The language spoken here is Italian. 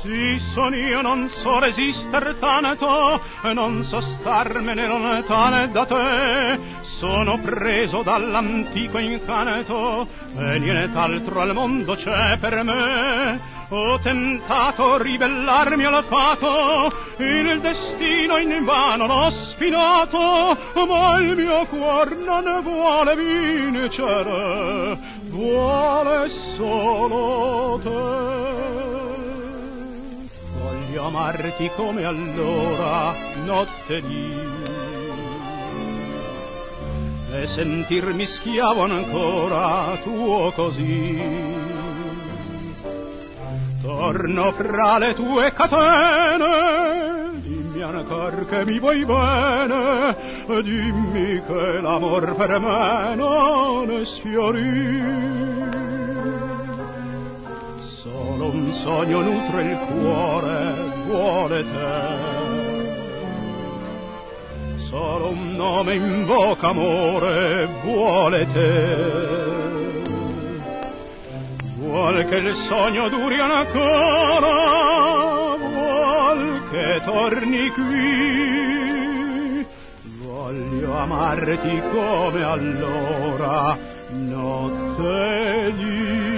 Sì, son io, non so resister tanto, non so starmene lontane da te. Sono preso dall'antico incanto e nient'altro al mondo c'è per me. Ho tentato ribellarmi al fato, il destino invano l'ho sfidato, ma il mio cuor non vuole vincere, vuole solo te. Voglio amarti come allora, notte di, e sentirmi schiavo ancora tuo così. Torno fra le tue catene, dimmi ancor che mi vuoi bene, dimmi che l'amor per me non è sfiorì. Solo un sogno nutre il cuore, vuole te. Solo un nome invoca amore, vuole te. Vuol che il sogno duri ancora, vuol che torni qui. Voglio amarti come allora, notte di